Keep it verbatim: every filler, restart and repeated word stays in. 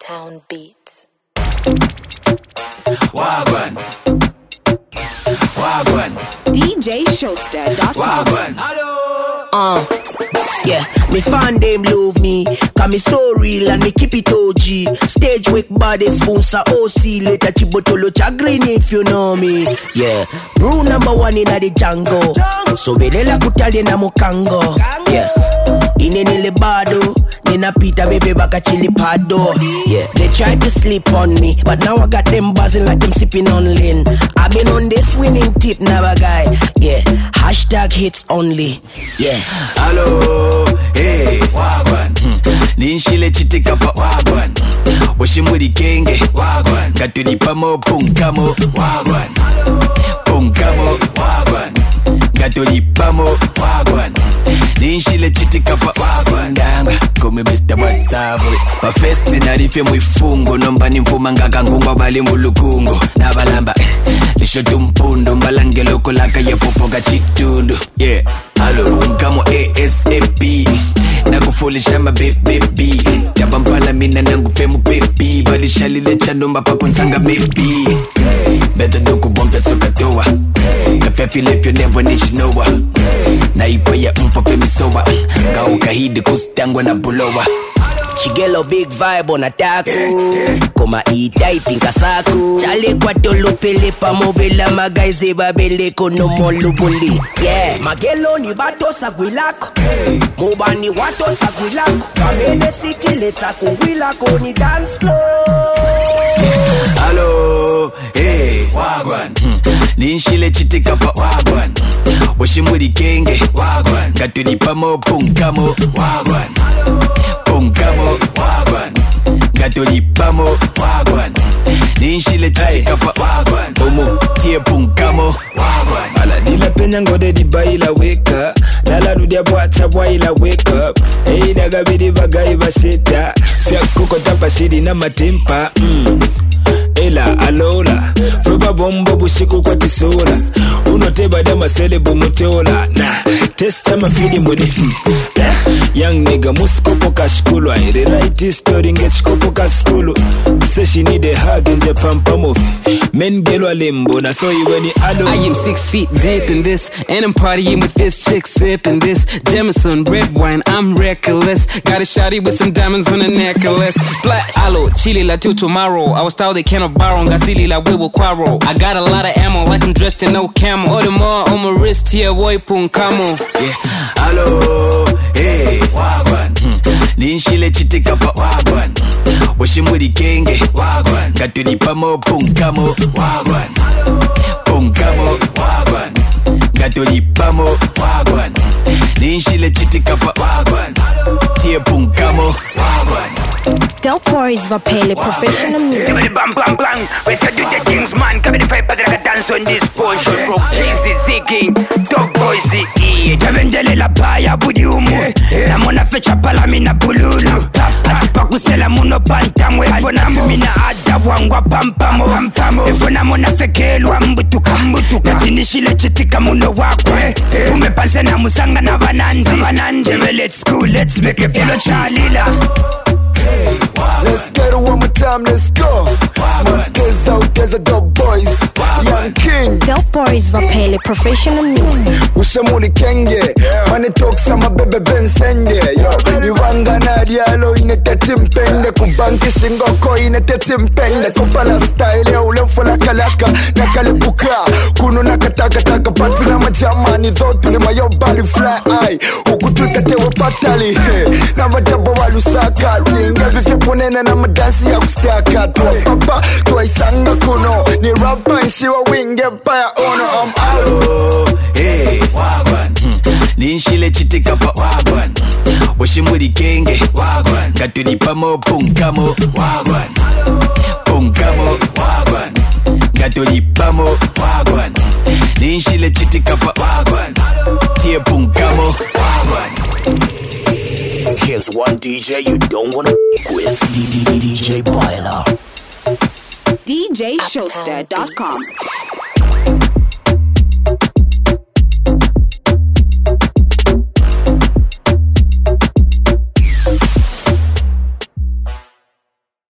Town Beats. Wagwan. Wagwan. D J Showster dot com. Wagwan. Uh, yeah, me fan them love me, cause me so real and me keep it O G. Stage wake body sponsor O C. Later Chibotolo Chagrin if you know me. Yeah, rule number one in the jungle. So bedela kutali na mukango. Yeah, inenele bado nina pita baby baka chili pado. Yeah, they tried to sleep on me, but now I got them buzzing like them sipping on lean. I've been on this winning tip, never guy. Yeah, hashtag hits only. Yeah. Hello, hey, Wagwan. Ninshile chitika pa Wagwan. Washimuri kenge Wagwan. Katuri pamo punkamo Wagwan. Punkamo Wagwan. Katuri pamo Wagwan. Ninshile chitika pa Wagwan. Ndanga kome mister WhatsApp. Pa festi narife mwifungo. Nomba nimfuma ngaka ngumba bali mulukungo. Nabalamba lishotu mpundo. Mbalange loko laka ye popoga chitundu. Yeah. Hello, punkamo A S A P. Nakufulisha ma baby. Yabampala mina nangu femu baby. Balishali lecha nomba pa kunsanga baby. Better do kubompe soka toa. Kapefi lepyo never nishinowa. Na ipa ya umpa femi sowa. Kauka hidi kustangwa na bulowa. Chigelo big vibe on ataku. Koma E-type inkasaku. Chale kwa tolo pele pa mobila magaize babele kono molubuli. Yeah, magelo ni bato sagwilako. Mobani wato sagwilako. Kamene city le sagwilako ni dance floor. Hello, hey, Wagwan. Ninshile chitika pa Wagwan. Washimuri kenge Wagwan. Katuri pamo punkamo Wagwan. Punkamo Wagwan. Katuri pamo Wagwan. Ninshile chitika pa Wagwan. Omo tie punkamo Wagwan. Ala dila penya ngode di baila wake up. Lala dudia bwacha bwaila wake up. Hey daga bidi bagai baseta. Fia kuko tapa shidi na matempa. Mm. Ela alola Fruba bombo bushiku kwa tisola Uno teba dama selebo muteola Nah, test chama fidi mudi yeah. Young nigga muskopo kashkulu Aire right story ngechkopo kaskulu Say she need a hug in Japan pamofi Men gelo limbo na so iweni alo I am six feet deep in this And I'm partying with this chick sipping this Jameson red wine, I'm reckless Got a shawty with some diamonds on a necklace Splash, alo, chili la till tomorrow I was told they cannot borrow, ngazili la we will quarrel I got a lot of ammo, like I'm dressed in no camo All the more on my wrist here, boy punkamo Yeah, hello, hey, Wagwan. Ninshile chitika pa Wagwan. Washimuri kenge Wagwan. Katuri pamo punkamo Wagwan. Punkamo Wagwan. Katuri pamo Wagwan. Ninshile chitika pa Wagwan. Tie punkamo Wagwan. Delporis Vapele Professional Music. Give me the bam bam bang. We tell you the things, man. Come in the paper that I can dance on this portion. Rock crazy zigging. Dog boys ziggy. Javendele la baya budi umu. Na mona fecha pala mina bululu. Atipa kusela muno bantamwe. Fona mina ada wangwa pampamo. Fona mona fekelwa mbutuka mbutuka. Katinishile chitika muno wakwe. Umepanse na musanga na banandi. Jeve let's go, let's make it pilo chalila. Let's get it one more time, let's go. Smart kids out, there's a dog boys. Young King Delporis Vapele Professional Music. Ushamuli kenge Money talk sama bebe bensende Yo, Iwanga na dialo inete timpende Kubanki shingoko inete timpende Kupala style ya ule mfula kalaka Nakalipuka Kuno nakataka taka Pati na majamani Thotu ni mayo bali fly eye Ukutuka tewe patali Na madabo walu sakati Ngevi fipo nene na madansi ya kustaka Tuwa papa, tuwa isanga kuno Ni rapa nshiwa winge paya ono I'm Hello, hey, Wagwan. Ninshile chitika pa Wagwan. Washimuri kenge Wagwan. Katuri pamo punkamo Wagwan. Punkamo Wagwan. Katuri pamo Wagwan. Ninshile chitika pa Wagwan. Tie punkamo Wagwan. Here's one D J you don't wanna f*** with D J Baila. D J Showster dot com.